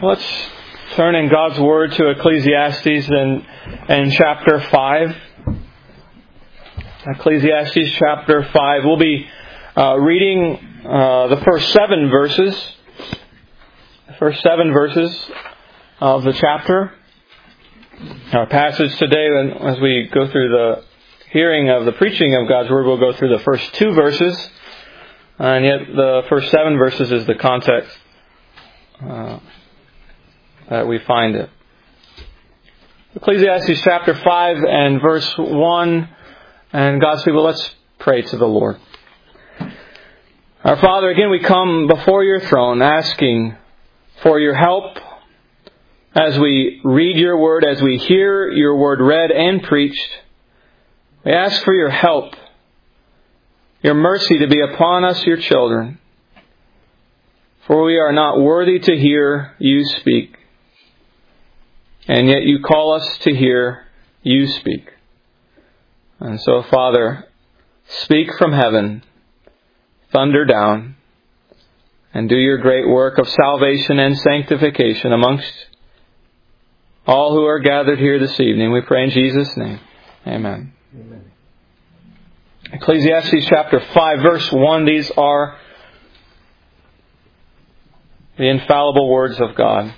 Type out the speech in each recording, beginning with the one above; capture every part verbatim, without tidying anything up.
Let's turn in God's Word to Ecclesiastes in, in chapter five. Ecclesiastes chapter five. We'll be uh, reading uh, the first seven verses. The first seven verses of the chapter. Our passage today, as we go through the hearing of the preaching of God's Word, we'll go through the first two verses. And yet the first seven verses is the context uh, that we find it. Ecclesiastes chapter five and verse one. And God's people, let's pray to the Lord. Our Father, again we come before your throne asking for your help as we read your word, as we hear your word read and preached. We ask for your help, your mercy to be upon us, your children. For we are not worthy to hear you speak. And yet you call us to hear you speak. And so, Father, speak from heaven, thunder down, and do your great work of salvation and sanctification amongst all who are gathered here this evening. We pray in Jesus' name. Amen. Amen. Ecclesiastes chapter five, verse one. These are the infallible words of God.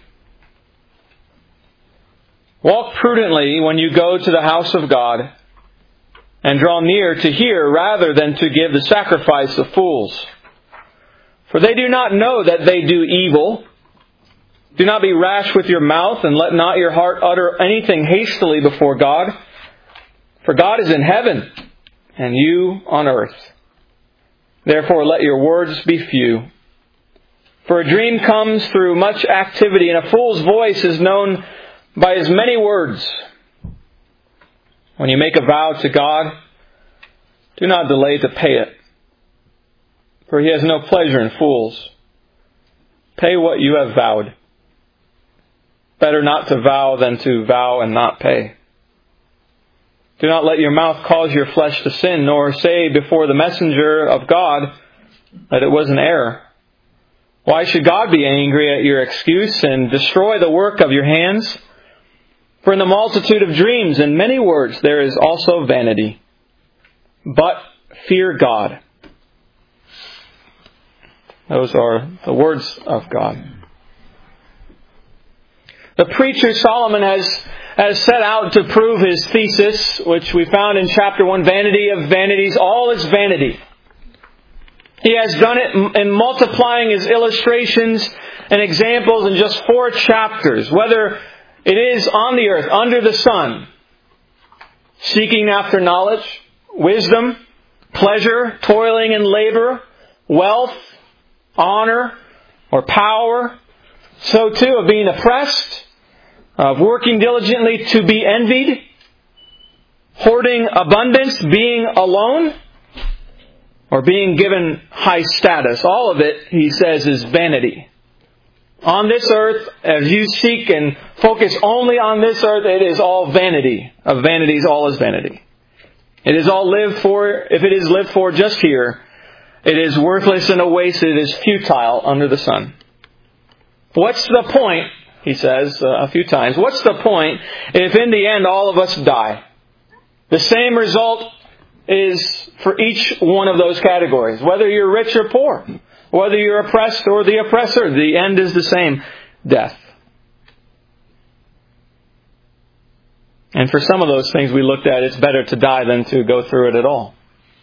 Walk prudently when you go to the house of God, and draw near to hear rather than to give the sacrifice of fools. For they do not know that they do evil. Do not be rash with your mouth, and let not your heart utter anything hastily before God. For God is in heaven, and you on earth. Therefore let your words be few. For a dream comes through much activity, and a fool's voice is known by his many words. When you make a vow to God, do not delay to pay it, for He has no pleasure in fools. Pay what you have vowed. Better not to vow than to vow and not pay. Do not let your mouth cause your flesh to sin, nor say before the messenger of God that it was an error. Why should God be angry at your excuse and destroy the work of your hands? For in the multitude of dreams and many words there is also vanity. But fear God. Those are the words of God. The preacher Solomon has, has set out to prove his thesis, which we found in chapter one, vanity of vanities, all is vanity. He has done it in multiplying his illustrations and examples in just four chapters, whether it is on the earth, under the sun, seeking after knowledge, wisdom, pleasure, toiling and labor, wealth, honor, or power. So too of being oppressed, of working diligently to be envied, hoarding abundance, being alone, or being given high status. All of it, he says, is vanity. On this earth, as you seek and focus only on this earth, it is all vanity. Of vanities, all is vanity. It is all lived for, if it is lived for just here, it is worthless and a waste. It is futile under the sun. What's the point, he says uh, a few times, what's the point if in the end all of us die? The same result is for each one of those categories, whether you're rich or poor. Whether you're oppressed or the oppressor, the end is the same, death. And for some of those things we looked at, it's better to die than to go through it at all.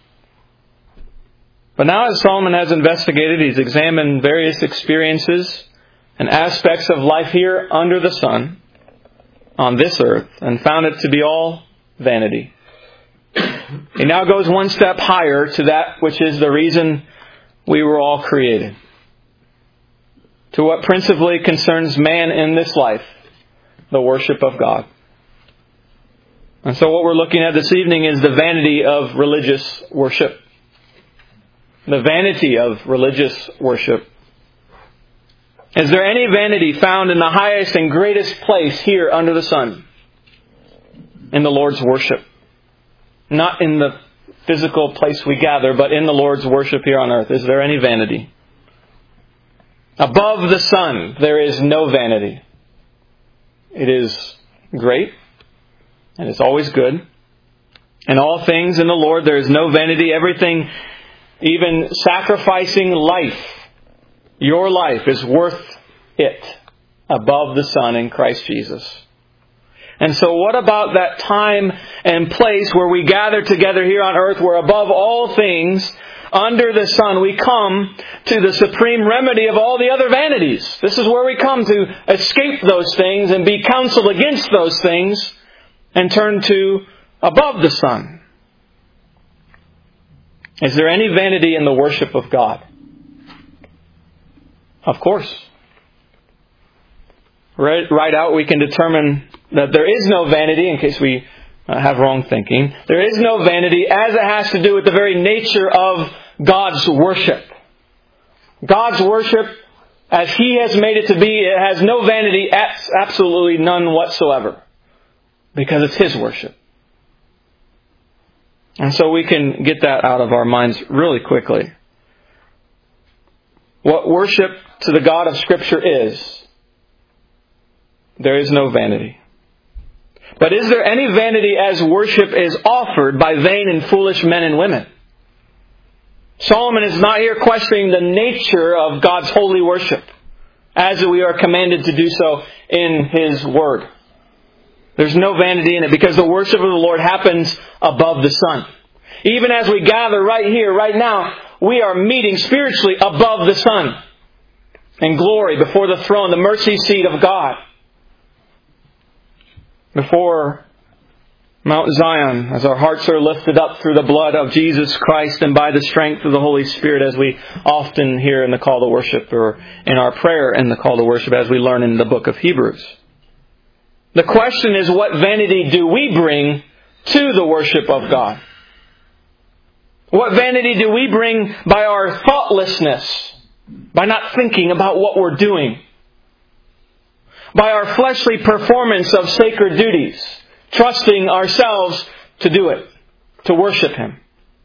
But now as Solomon has investigated, he's examined various experiences and aspects of life here under the sun, on this earth, and found it to be all vanity. He now goes one step higher to that which is the reason we were all created. To what principally concerns man in this life, the worship of God. And so what we're looking at this evening is the vanity of religious worship. The vanity of religious worship. Is there any vanity found in the highest and greatest place here under the sun? In the Lord's worship. Not in the physical place we gather, but in the Lord's worship here on earth. Is there any vanity? Above the sun, there is no vanity. It is great, and it's always good. In all things in the Lord, there is no vanity. Everything, even sacrificing life, your life is worth it above the sun in Christ Jesus. And so what about that time and place where we gather together here on earth, where above all things, under the sun, we come to the supreme remedy of all the other vanities. This is where we come to escape those things and be counseled against those things and turn to above the sun. Is there any vanity in the worship of God? Of course. Right, right out we can determine that there is no vanity, in case we uh, have wrong thinking. There is no vanity as it has to do with the very nature of God's worship. God's worship, as He has made it to be, it has no vanity, absolutely none whatsoever. Because it's His worship. And so we can get that out of our minds really quickly. What worship to the God of Scripture is, there is no vanity. But is there any vanity as worship is offered by vain and foolish men and women? Solomon is not here questioning the nature of God's holy worship, as we are commanded to do so in His Word. There's no vanity in it, because the worship of the Lord happens above the sun. Even as we gather right here, right now, we are meeting spiritually above the sun, in glory before the throne, the mercy seat of God. Before Mount Zion, as our hearts are lifted up through the blood of Jesus Christ and by the strength of the Holy Spirit, as we often hear in the call to worship, or in our prayer in the call to worship, as we learn in the book of Hebrews. The question is, what vanity do we bring to the worship of God? What vanity do we bring by our thoughtlessness, by not thinking about what we're doing? By our fleshly performance of sacred duties, trusting ourselves to do it, to worship Him.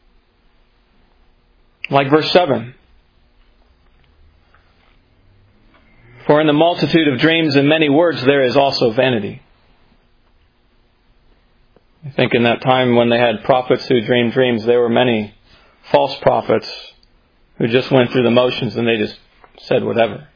Like verse seven. For in the multitude of dreams and many words there is also vanity. I think in that time when they had prophets who dreamed dreams, there were many false prophets who just went through the motions and they just said whatever.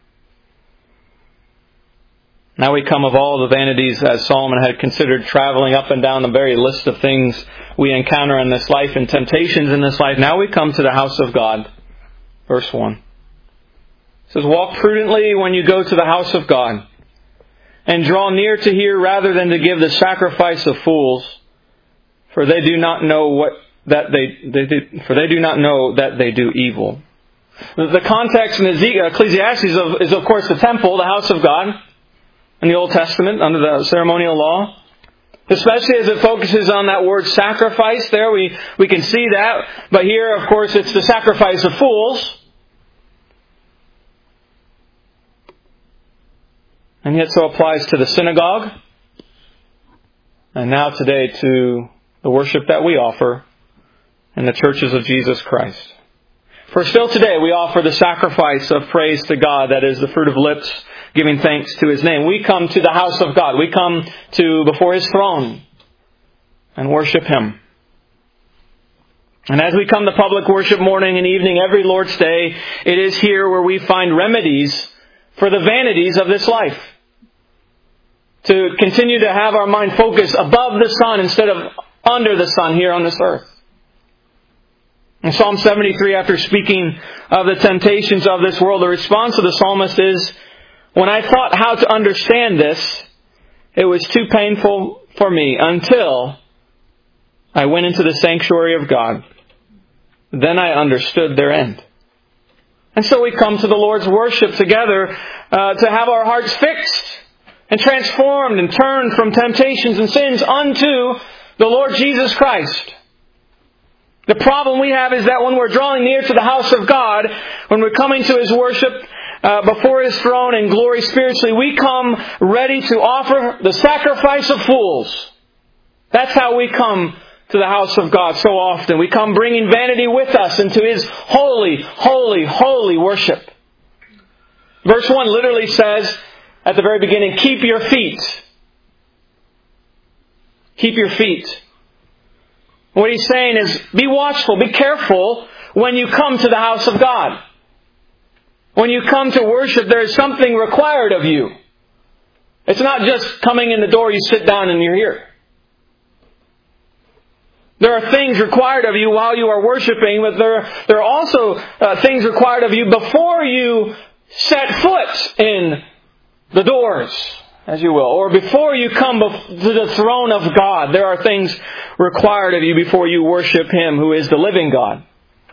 Now we come of all the vanities, as Solomon had considered, traveling up and down the very list of things we encounter in this life and temptations in this life. Now we come to the house of God. Verse one. It says, walk prudently when you go to the house of God, and draw near to hear rather than to give the sacrifice of fools, for they do not know what that they, they do, for they do not know that they do evil. The context in Ecclesiastes is of, is of course the temple, the house of God, in the Old Testament under the ceremonial law. Especially as it focuses on that word sacrifice there, we, we can see that. But here, of course, it's the sacrifice of fools. And yet so applies to the synagogue. And now today to the worship that we offer in the churches of Jesus Christ. For still today we offer the sacrifice of praise to God, that is the fruit of lips, giving thanks to His name. We come to the house of God. We come to before His throne and worship Him. And as we come to public worship morning and evening every Lord's Day, it is here where we find remedies for the vanities of this life. To continue to have our mind focused above the sun instead of under the sun here on this earth. In Psalm seventy-three, after speaking of the temptations of this world, the response of the psalmist is, when I thought how to understand this, it was too painful for me until I went into the sanctuary of God. Then I understood their end. And so we come to the Lord's worship together uh, to have our hearts fixed and transformed and turned from temptations and sins unto the Lord Jesus Christ. The problem we have is that when we're drawing near to the house of God, when we're coming to His worship uh, before His throne in glory spiritually, we come ready to offer the sacrifice of fools. That's how we come to the house of God so often. We come bringing vanity with us into His holy, holy, holy worship. Verse one literally says, at the very beginning, keep your feet. Keep your feet. What he's saying is, be watchful, be careful when you come to the house of God. When you come to worship, there is something required of you. It's not just coming in the door, you sit down and you're here. There are things required of you while you are worshiping, but there, there are also uh, things required of you before you set foot in the doors, as you will, or before you come to the throne of God. There are things required of you before you worship Him who is the living God.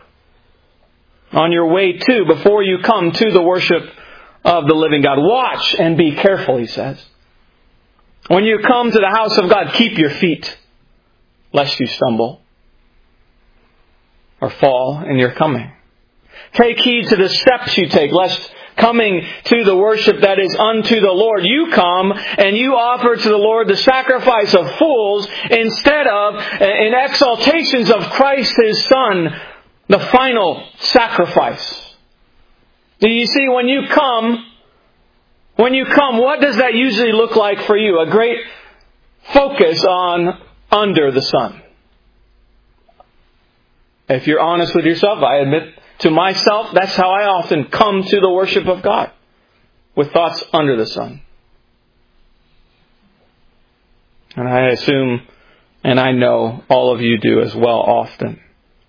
On your way to, before you come to the worship of the living God. Watch and be careful, he says. When you come to the house of God, keep your feet, lest you stumble or fall in your coming. Take heed to the steps you take, lest coming to the worship that is unto the Lord, you come and you offer to the Lord the sacrifice of fools instead of, in exaltations of Christ His Son, the final sacrifice. Do you see, when you come, when you come, what does that usually look like for you? A great focus on under the sun. If you're honest with yourself, I admit to myself, that's how I often come to the worship of God, with thoughts under the sun. And I assume, and I know all of you do as well often.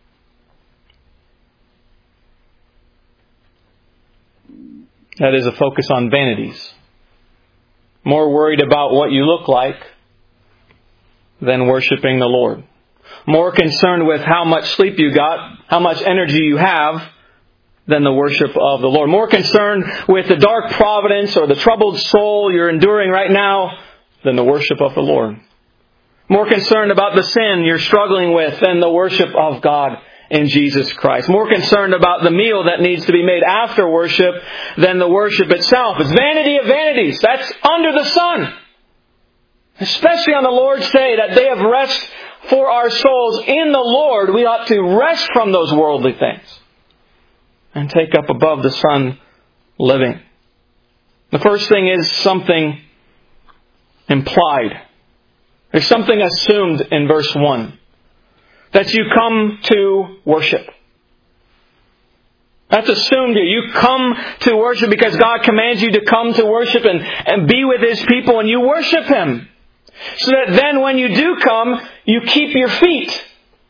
That is a focus on vanities. More worried about what you look like than worshiping the Lord. More concerned with how much sleep you got, how much energy you have, than the worship of the Lord. More concerned with the dark providence or the troubled soul you're enduring right now than the worship of the Lord. More concerned about the sin you're struggling with than the worship of God in Jesus Christ. More concerned about the meal that needs to be made after worship than the worship itself. It's vanity of vanities. That's under the sun. Especially on the Lord's day, that day of rest for our souls in the Lord, we ought to rest from those worldly things and take up above the sun living. The first thing is something implied. There's something assumed in verse one. That you come to worship. That's assumed here. You come to worship because God commands you to come to worship and, and be with His people, and you worship Him. So that then when you do come, you keep your feet.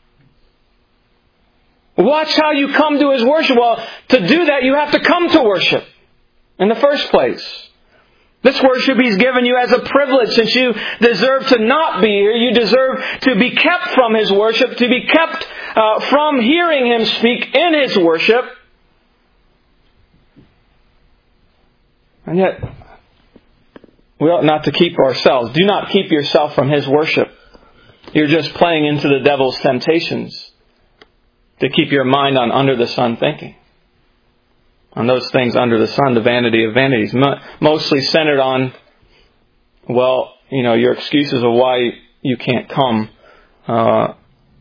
Watch how you come to His worship. Well, to do that, you have to come to worship in the first place. This worship He's given you as a privilege. Since you deserve to not be here, you deserve to be kept from His worship, to be kept uh, from hearing Him speak in His worship. And yet, we ought not to keep ourselves. Do not keep yourself from His worship. You're just playing into the devil's temptations to keep your mind on under the sun thinking. On those things under the sun, the vanity of vanities. Mostly centered on, well, you know, your excuses of why you can't come. Uh,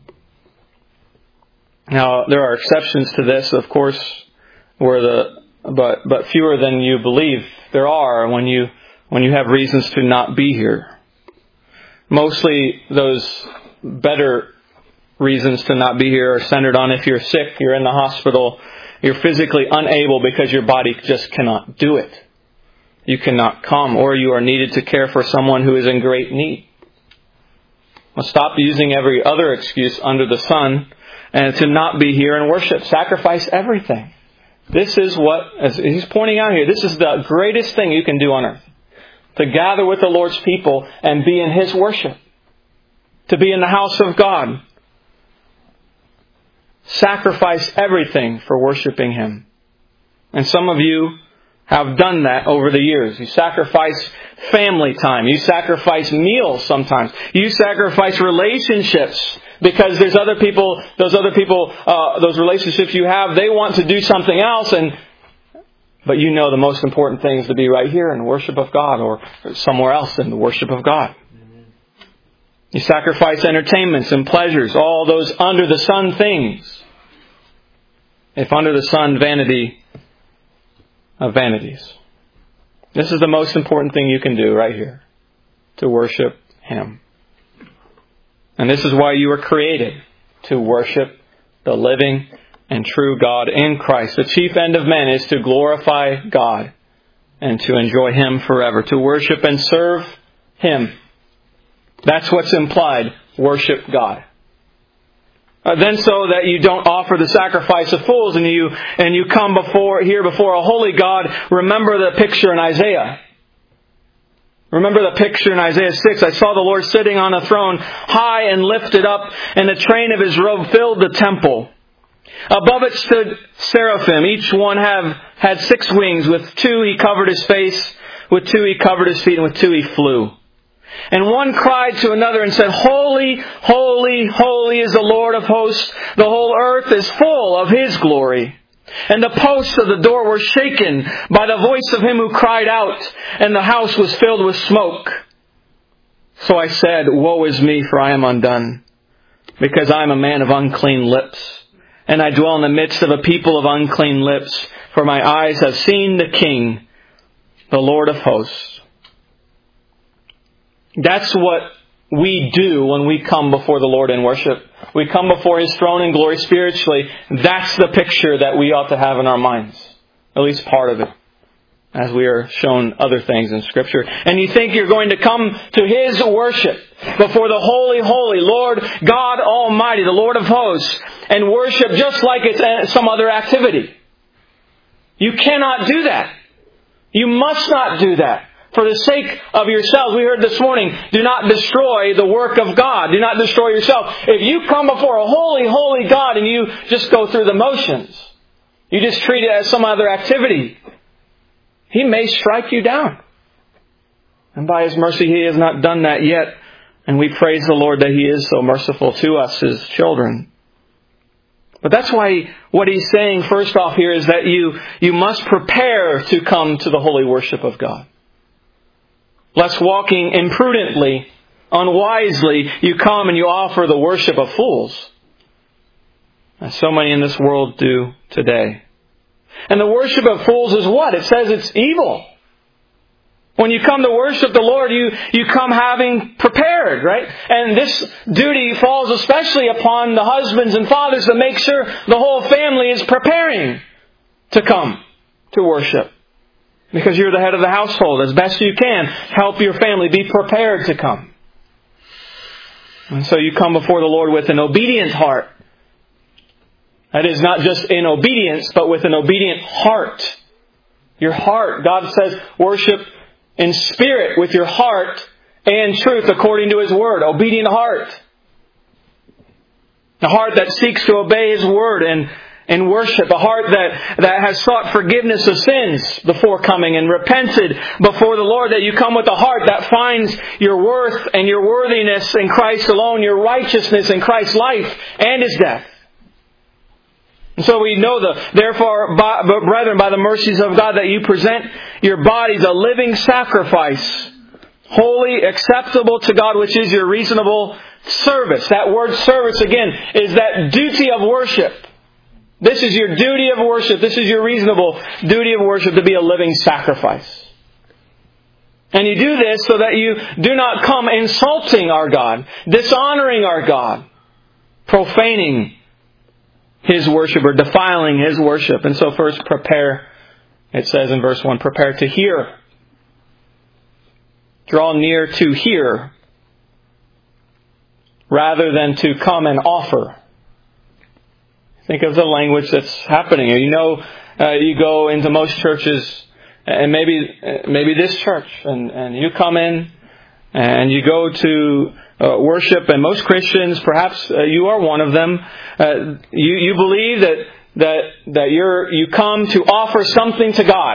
now, there are exceptions to this, of course, where the but but fewer than you believe there are when you when you have reasons to not be here. Mostly those better reasons to not be here are centered on if you're sick, you're in the hospital, you're physically unable because your body just cannot do it. You cannot come, or you are needed to care for someone who is in great need. Well, stop using every other excuse under the sun and to not be here and worship. Sacrifice everything. This is what, as he's pointing out here, this is the greatest thing you can do on earth. To gather with the Lord's people and be in His worship. To be in the house of God. Sacrifice everything for worshiping Him. And some of you have done that over the years. You sacrifice family time. You sacrifice meals sometimes. You sacrifice relationships because there's other people, those other people, uh, those relationships you have, they want to do something else, and but you know the most important thing is to be right here in the worship of God, or somewhere else in the worship of God. You sacrifice entertainments and pleasures, all those under the sun things. If under the sun, vanity of vanities. This is the most important thing you can do right here. To worship Him. And this is why you were created. To worship the living and true God in Christ. The chief end of man is to glorify God and to enjoy Him forever. To worship and serve Him. That's what's implied. Worship God. Uh, then so that you don't offer the sacrifice of fools and you and you come before here before a holy God, remember the picture in Isaiah. Remember the picture in Isaiah six. I saw the Lord sitting on a throne, high and lifted up, and the train of His robe filled the temple. Above it stood seraphim. Each one have had six wings. With two He covered His face, with two He covered His feet, and with two He flew. And one cried to another and said, Holy, holy, holy is the Lord of hosts. The whole earth is full of His glory. And the posts of the door were shaken by the voice of him who cried out, and the house was filled with smoke. So I said, Woe is me, for I am undone, because I am a man of unclean lips, and I dwell in the midst of a people of unclean lips, for my eyes have seen the King, the Lord of hosts. That's what we do when we come before the Lord in worship. We come before His throne in glory spiritually. That's the picture that we ought to have in our minds. At least part of it. As we are shown other things in Scripture. And you think you're going to come to His worship before the Holy, Holy Lord God Almighty, the Lord of hosts, and worship just like it's some other activity. You cannot do that. You must not do that. For the sake of yourselves, we heard this morning, do not destroy the work of God. Do not destroy yourself. If you come before a holy, holy God and you just go through the motions, you just treat it as some other activity, He may strike you down. And by His mercy, He has not done that yet. And we praise the Lord that He is so merciful to us, His children. But that's why what He's saying first off here is that you, you must prepare to come to the holy worship of God. Lest walking imprudently, unwisely, you come and you offer the worship of fools. As so many in this world do today. And the worship of fools is what? It says it's evil. When you come to worship the Lord, you, you come having prepared, right? And this duty falls especially upon the husbands and fathers to make sure the whole family is preparing to come to worship. Because you're the head of the household. As best you can, help your family be prepared to come. And so you come before the Lord with an obedient heart. That is not just in obedience, but with an obedient heart. Your heart, God says, worship in spirit with your heart and truth according to His Word. Obedient heart. A heart that seeks to obey His Word and And worship, a heart that, that has sought forgiveness of sins before coming and repented before the Lord, that you come with a heart that finds your worth and your worthiness in Christ alone, your righteousness in Christ's life and His death. And so we know, the, therefore, by, brethren, by the mercies of God, that you present your bodies a living sacrifice, holy, acceptable to God, which is your reasonable service. That word service, again, is that duty of worship. This is your duty of worship. This is your reasonable duty of worship, to be a living sacrifice. And you do this so that you do not come insulting our God, dishonoring our God, profaning His worship or defiling His worship. And so first prepare, it says in verse one, prepare to hear. Draw near to hear rather than to come and offer. Think of the language that's happening. You know, uh, you go into most churches, and maybe maybe this church, and, and you come in, and you go to uh, worship, and most Christians, perhaps uh, you are one of them, uh, you you believe that that that you're you come to offer something to God.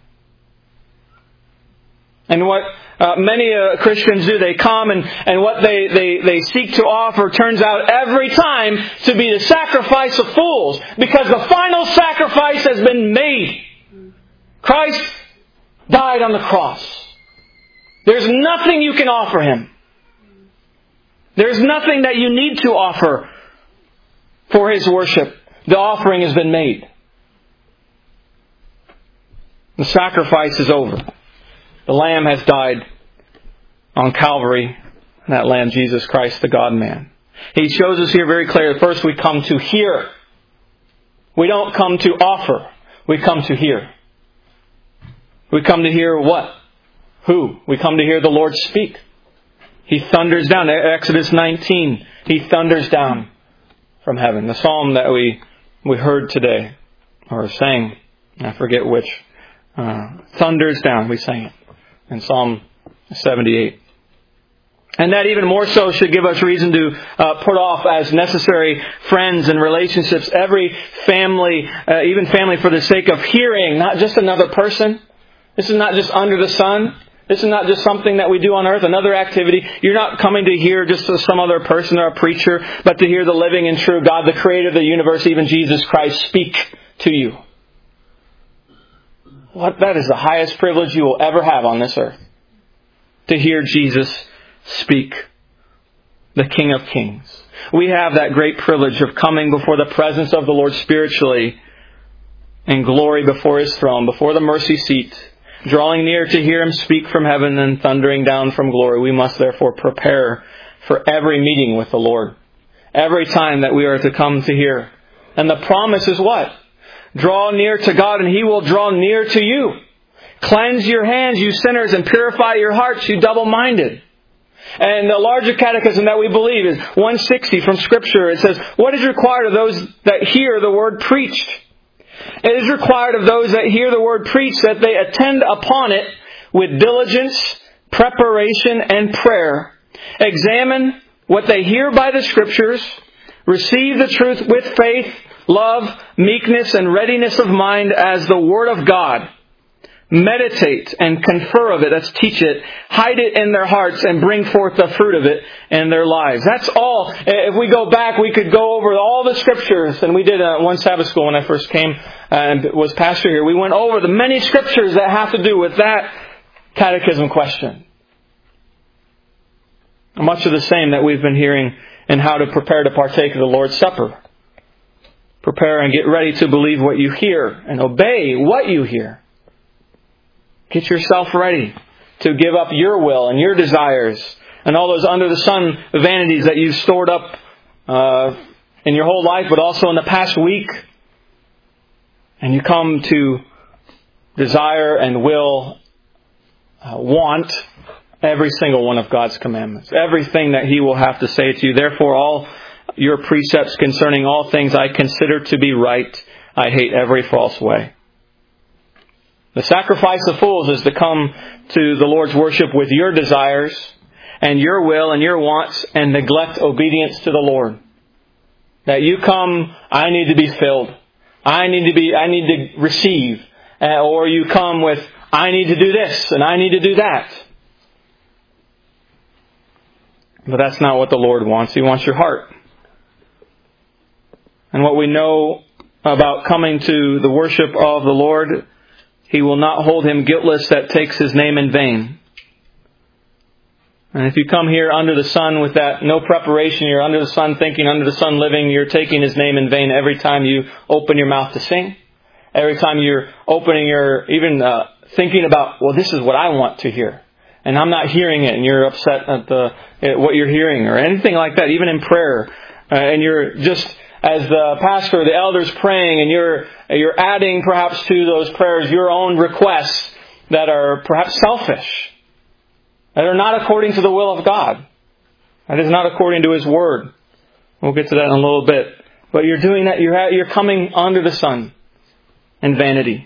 And what uh, many uh, Christians do, they come and, and what they, they, they seek to offer turns out every time to be the sacrifice of fools. Because the final sacrifice has been made. Christ died on the cross. There's nothing you can offer Him. There's nothing that you need to offer for His worship. The offering has been made. The sacrifice is over. The Lamb has died on Calvary. That Lamb, Jesus Christ, the God-man. He shows us here very clearly. First, we come to hear. We don't come to offer. We come to hear. We come to hear what? Who? We come to hear the Lord speak. He thunders down. Exodus nineteen. He thunders down from heaven. The psalm that we we heard today, or sang, I forget which, uh, thunders down. We sang it in Psalm seventy-eight. And that even more so should give us reason to uh, put off as necessary friends and relationships, every family, uh, even family for the sake of hearing, not just another person. This is not just under the sun. This is not just something that we do on earth, another activity. You're not coming to hear just some other person or a preacher, but to hear the living and true God, the creator of the universe, even Jesus Christ, speak to you. What, that is the highest privilege you will ever have on this earth. To hear Jesus speak, the King of Kings. We have that great privilege of coming before the presence of the Lord spiritually in glory before His throne, before the mercy seat, drawing near to hear Him speak from heaven and thundering down from glory. We must therefore prepare for every meeting with the Lord. Every time that we are to come to hear. And the promise is what? Draw near to God and He will draw near to you. Cleanse your hands, you sinners, and purify your hearts, you double-minded. And the larger catechism that we believe is one sixty from Scripture. It says, what is required of those that hear the word preached? It is required of those that hear the word preached that they attend upon it with diligence, preparation, and prayer. Examine what they hear by the Scriptures. Receive the truth with faith, love, meekness, and readiness of mind as the Word of God. Meditate and confer of it, that's teach it, hide it in their hearts and bring forth the fruit of it in their lives. That's all. If we go back, we could go over all the Scriptures, and we did uh, one Sabbath school when I first came and was pastor here. We went over the many Scriptures that have to do with that catechism question. Much of the same that we've been hearing in how to prepare to partake of the Lord's Supper. Prepare and get ready to believe what you hear and obey what you hear. Get yourself ready to give up your will and your desires and all those under the sun vanities that you've stored up uh, in your whole life, but also in the past week. And you come to desire and will, uh, want every single one of God's commandments. Everything that He will have to say to you. Therefore, all your precepts concerning all things I consider to be right. I hate every false way. The sacrifice of fools is to come to the Lord's worship with your desires and your will and your wants and neglect obedience to the Lord. That you come, I need to be filled. I need to be, I need to receive. Uh, or you come with, I need to do this and I need to do that. But that's not what the Lord wants. He wants your heart. And what we know about coming to the worship of the Lord, He will not hold him guiltless that takes His name in vain. And if you come here under the sun with that no preparation, you're under the sun thinking, under the sun living, you're taking His name in vain every time you open your mouth to sing. Every time you're opening your, even uh, thinking about, well, this is what I want to hear. And I'm not hearing it, and you're upset at the at what you're hearing, or anything like that, even in prayer. Uh, and you're just, as the pastor, the elders praying, and you're you're adding perhaps to those prayers your own requests that are perhaps selfish, that are not according to the will of God. That is not according to His Word. We'll get to that in a little bit. But you're doing that, you're you're coming under the sun in vanity.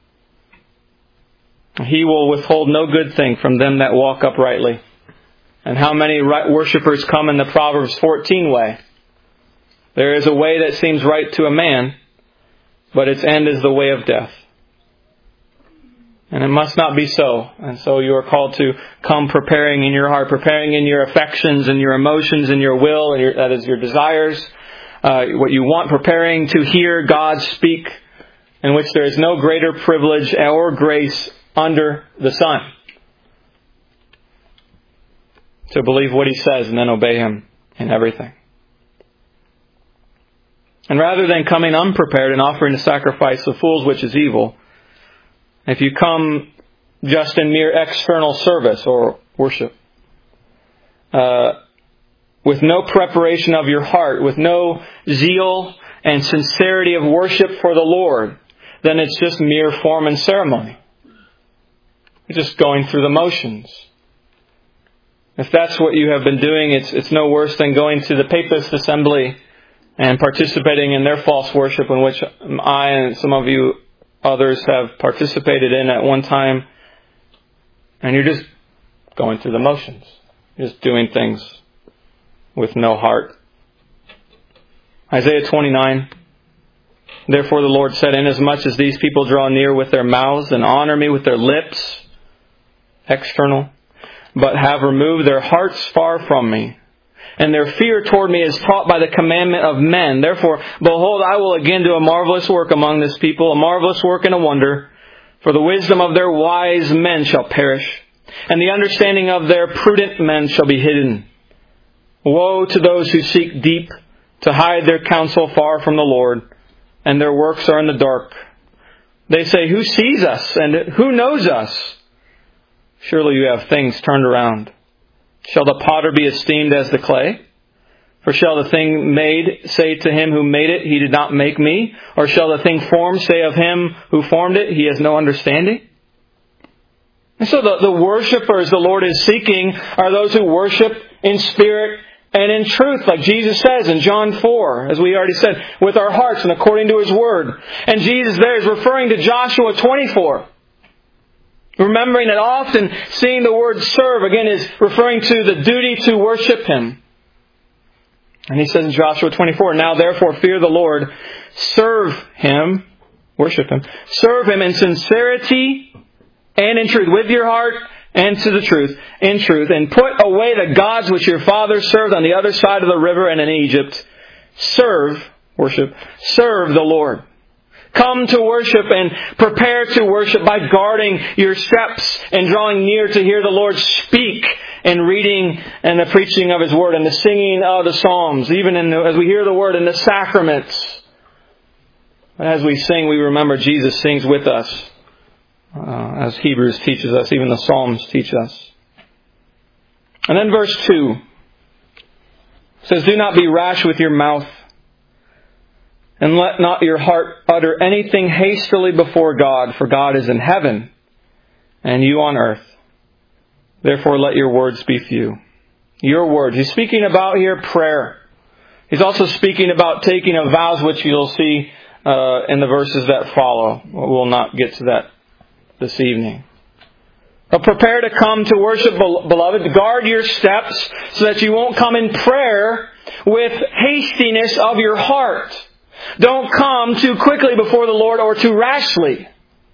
He will withhold no good thing from them that walk uprightly. And how many right worshippers come in the Proverbs fourteen way? There is a way that seems right to a man, but its end is the way of death. And it must not be so. And so you are called to come preparing in your heart, preparing in your affections and your emotions and your will, and your, that is your desires, uh, what you want, preparing to hear God speak, in which there is no greater privilege or grace under the sun. To believe what He says and then obey Him in everything. And rather than coming unprepared and offering the sacrifice of fools, which is evil, if you come just in mere external service or worship, uh, with no preparation of your heart, with no zeal and sincerity of worship for the Lord, then it's just mere form and ceremony. You're just going through the motions. If that's what you have been doing, it's it's no worse than going to the Papist Assembly and participating in their false worship, in which I and some of you others have participated in at one time. And you're just going through the motions. You're just doing things with no heart. Isaiah twenty-nine. Therefore the Lord said, inasmuch as these people draw near with their mouths and honor me with their lips, external, but have removed their hearts far from me, and their fear toward me is taught by the commandment of men. Therefore, behold, I will again do a marvelous work among this people, a marvelous work and a wonder. For the wisdom of their wise men shall perish, and the understanding of their prudent men shall be hidden. Woe to those who seek deep to hide their counsel far from the Lord, and their works are in the dark. They say, who sees us, and who knows us? Surely you have things turned around. Shall the potter be esteemed as the clay? For shall the thing made say to him who made it, he did not make me? Or shall the thing formed say of him who formed it, he has no understanding? And so the, the worshipers the Lord is seeking are those who worship in spirit and in truth, like Jesus says in John four, as we already said, with our hearts and according to His Word. And Jesus there is referring to Joshua twenty-four. Remembering that often seeing the word serve, again, is referring to the duty to worship Him. And He says in Joshua twenty-four, now therefore fear the Lord, serve Him, worship Him, serve Him in sincerity and in truth, with your heart and to the truth, in truth, and put away the gods which your fathers served on the other side of the river and in Egypt. Serve, worship, serve the Lord. Come to worship and prepare to worship by guarding your steps and drawing near to hear the Lord speak and reading and the preaching of His Word and the singing of the Psalms, even in the, as we hear the Word in the sacraments. But as we sing, we remember Jesus sings with us, uh, as Hebrews teaches us, even the Psalms teach us. And then verse two says, do not be rash with your mouth, and let not your heart utter anything hastily before God, for God is in heaven, and you on earth. Therefore let your words be few. Your words. He's speaking about here prayer. He's also speaking about taking of vows, which you'll see uh, in the verses that follow. We'll not get to that this evening. But prepare to come to worship, beloved. Guard your steps so that you won't come in prayer with hastiness of your heart. Don't come too quickly before the Lord or too rashly.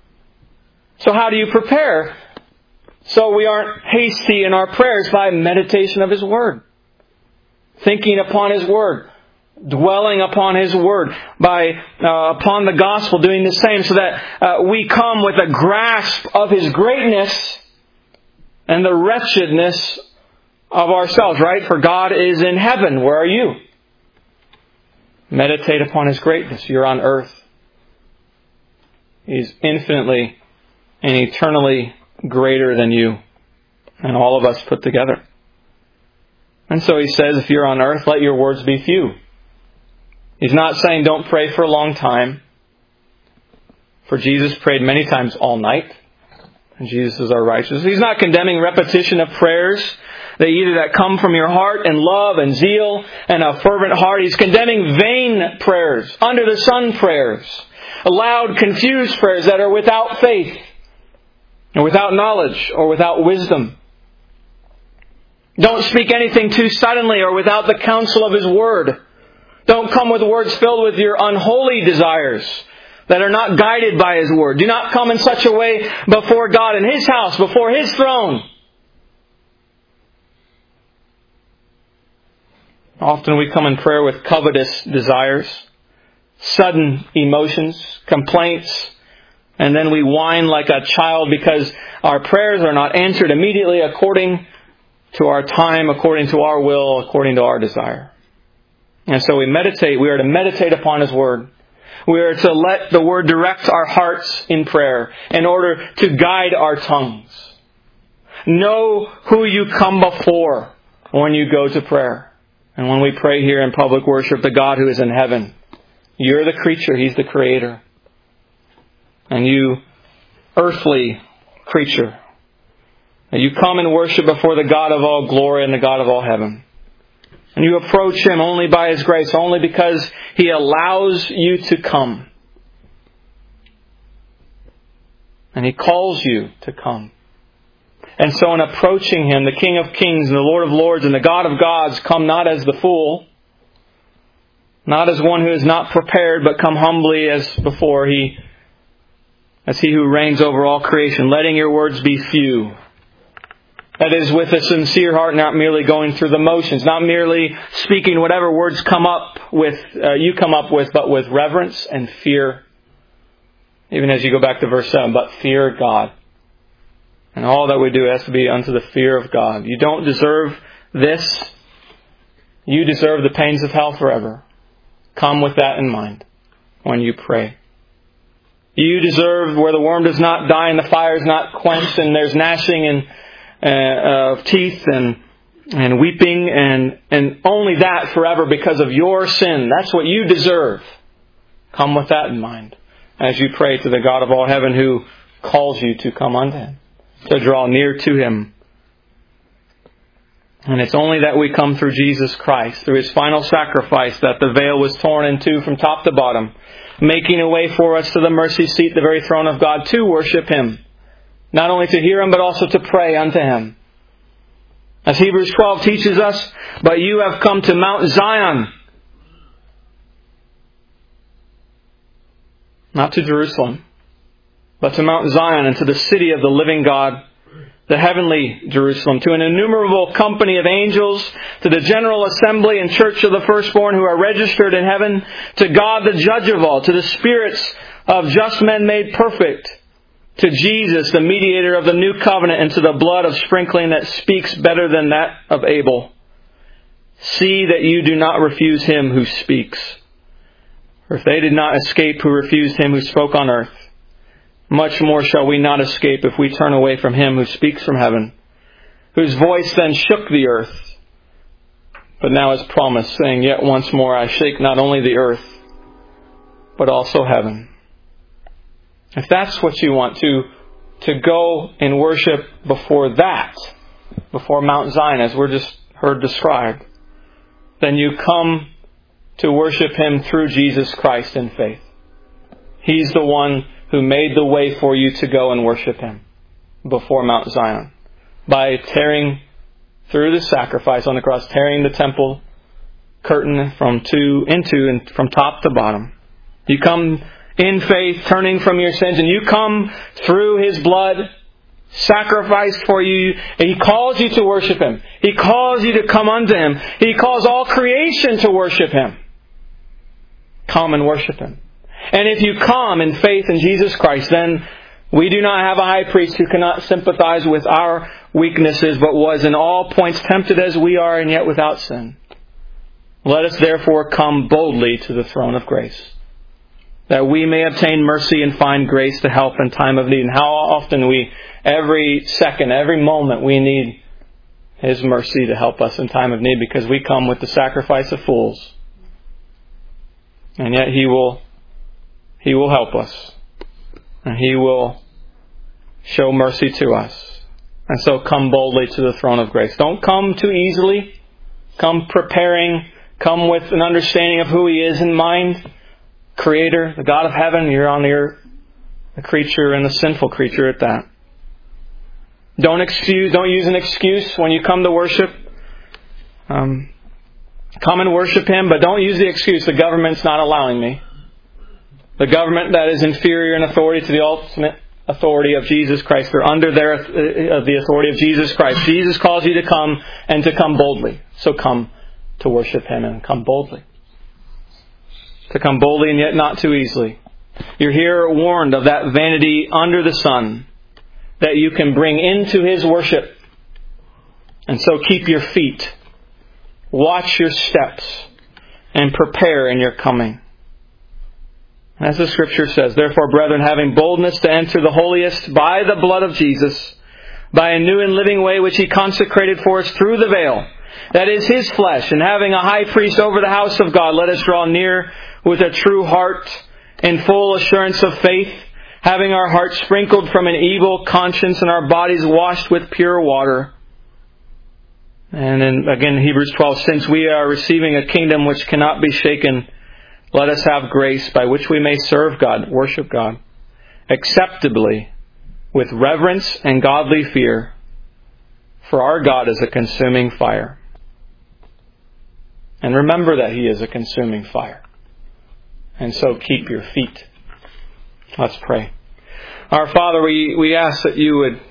So how do you prepare? So we aren't hasty in our prayers, by meditation of His Word. Thinking upon His Word. Dwelling upon His Word. By uh, upon the Gospel, doing the same, so that uh, we come with a grasp of His greatness and the wretchedness of ourselves, right? For God is in heaven. Where are you? Meditate upon His greatness. You're on earth. He's infinitely and eternally greater than you and all of us put together. And so He says, if you're on earth, let your words be few. He's not saying don't pray for a long time. For Jesus prayed many times all night. And Jesus is our righteousness. He's not condemning repetition of prayers. They either that come from your heart and love and zeal and a fervent heart. He's condemning vain prayers, under the sun prayers, loud, confused prayers that are without faith, or without knowledge, or without wisdom. Don't speak anything too suddenly or without the counsel of His Word. Don't come with words filled with your unholy desires that are not guided by His Word. Do not come in such a way before God in His house, before His throne. Often we come in prayer with covetous desires, sudden emotions, complaints, and then we whine like a child because our prayers are not answered immediately according to our time, according to our will, according to our desire. And so we meditate. We are to meditate upon His Word. We are to let the Word direct our hearts in prayer in order to guide our tongues. Know who you come before when you go to prayer. And when we pray here in public worship, the God who is in heaven. You're the creature, He's the creator. And you, earthly creature, you come and worship before the God of all glory and the God of all heaven. And you approach Him only by His grace, only because He allows you to come. And He calls you to come. And so in approaching Him, the King of Kings and the Lord of Lords and the God of Gods, come not as the fool, not as one who is not prepared, but come humbly as before He, as He who reigns over all creation, letting your words be few. That is, with a sincere heart, not merely going through the motions, not merely speaking whatever words come up with, uh, you come up with, but with reverence and fear. Even as you go back to verse seven, but fear God. And all that we do has to be unto the fear of God. You don't deserve this. You deserve the pains of hell forever. Come with that in mind when you pray. You deserve where the worm does not die and the fire is not quenched and there's gnashing and uh, of teeth and and weeping and and only that forever because of your sin. That's what you deserve. Come with that in mind as you pray to the God of all heaven who calls you to come unto Him, to draw near to Him. And it's only that we come through Jesus Christ, through His final sacrifice, that the veil was torn in two from top to bottom, making a way for us to the mercy seat, the very throne of God, to worship Him. Not only to hear Him, but also to pray unto Him. As Hebrews twelve teaches us, but you have come to Mount Zion. Not to Jerusalem, but to Mount Zion and to the city of the living God, the heavenly Jerusalem, to an innumerable company of angels, to the general assembly and church of the firstborn who are registered in heaven, to God the judge of all, to the spirits of just men made perfect, to Jesus, the mediator of the new covenant, and to the blood of sprinkling that speaks better than that of Abel. See that you do not refuse Him who speaks. For if they did not escape who refused Him who spoke on earth, much more shall we not escape if we turn away from Him who speaks from heaven, whose voice then shook the earth, but now is promised, saying, yet once more I shake not only the earth, but also heaven. If that's what you want, to, to go and worship before that, before Mount Zion, as we're just heard described, then you come to worship Him through Jesus Christ in faith. He's the one who made the way for you to go and worship Him before Mount Zion, by tearing through the sacrifice on the cross, tearing the temple curtain from two into and from top to bottom. You come in faith, turning from your sins, and you come through His blood sacrificed for you. He calls you to worship Him. He calls you to come unto Him. He calls all creation to worship Him. Come and worship Him. And if you come in faith in Jesus Christ, then we do not have a high priest who cannot sympathize with our weaknesses, but was in all points tempted as we are, and yet without sin. Let us therefore come boldly to the throne of grace, that we may obtain mercy and find grace to help in time of need. And how often we, every second, every moment, we need His mercy to help us in time of need, because we come with the sacrifice of fools. And yet He will, He will help us. And He will show mercy to us. And so come boldly to the throne of grace. Don't come too easily. Come preparing. Come with an understanding of who He is in mind. Creator, the God of heaven, you're on the earth, the creature and the sinful creature at that. Don't excuse, don't use an excuse when you come to worship. Um, come and worship Him, but don't use the excuse, the government's not allowing me. The government that is inferior in authority to the ultimate authority of Jesus Christ. They're under their, uh, the authority of Jesus Christ. Jesus calls you to come and to come boldly. So come to worship Him and come boldly. To come boldly and yet not too easily. You're here warned of that vanity under the sun that you can bring into His worship. And so keep your feet. Watch your steps. And prepare in your coming. As the Scripture says, therefore, brethren, having boldness to enter the holiest by the blood of Jesus, by a new and living way which He consecrated for us through the veil, that is His flesh, and having a high priest over the house of God, let us draw near with a true heart in full assurance of faith, having our hearts sprinkled from an evil conscience and our bodies washed with pure water. And then again, Hebrews twelve, since we are receiving a kingdom which cannot be shaken, let us have grace by which we may serve God, worship God, acceptably, with reverence and godly fear, for our God is a consuming fire. And remember that He is a consuming fire. And so keep your feet. Let's pray. Our Father, we, we ask that You would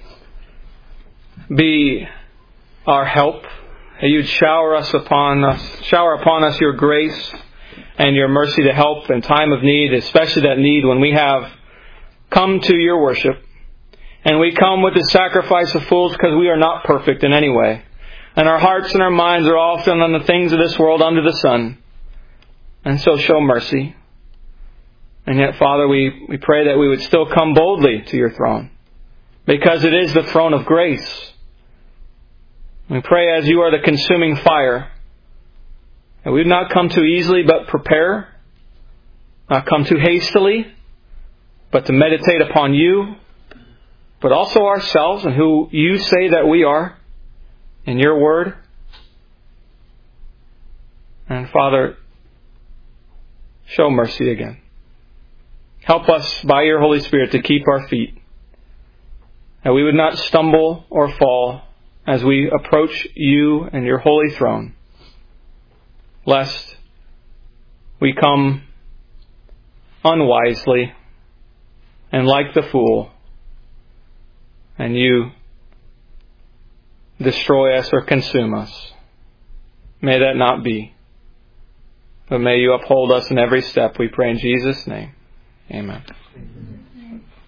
be our help, that You'd shower us upon us, shower upon us Your grace and Your mercy to help in time of need, especially that need when we have come to Your worship. And we come with the sacrifice of fools because we are not perfect in any way. And our hearts and our minds are often on the things of this world under the sun. And so show mercy. And yet, Father, we, we pray that we would still come boldly to Your throne, because it is the throne of grace. We pray, as You are the consuming fire, that we would not come too easily but prepare, not come too hastily, but to meditate upon You, but also ourselves and who You say that we are in Your Word. And Father, show mercy again. Help us by Your Holy Spirit to keep our feet, that we would not stumble or fall as we approach You and Your holy throne, lest we come unwisely and like the fool, and You destroy us or consume us. May that not be. But may You uphold us in every step, we pray in Jesus' name. Amen.